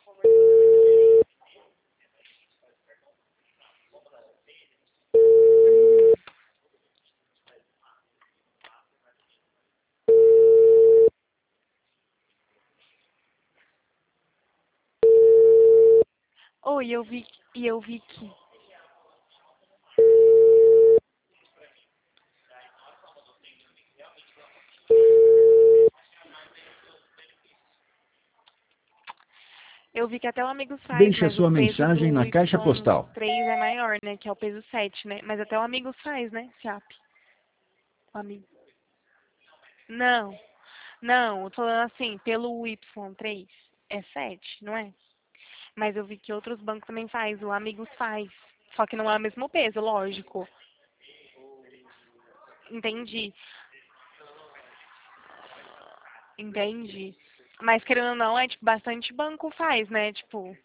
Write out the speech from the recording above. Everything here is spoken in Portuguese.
Oi, eu vi que. Eu vi que até o amigo faz, Deixe a mas o sua peso mensagem do na caixa postal. Y3 é maior, né? Que é o peso 7, né? Mas até o amigo faz, né? SEAP. O amigo. Não, não, eu tô falando assim, pelo Y3 é 7, não é? Mas eu vi que outros bancos também faz, o Amigos faz. Só que não é o mesmo peso, lógico. Entendi. Entendi. Mas querendo ou não, é tipo, bastante banco faz, né? Tipo,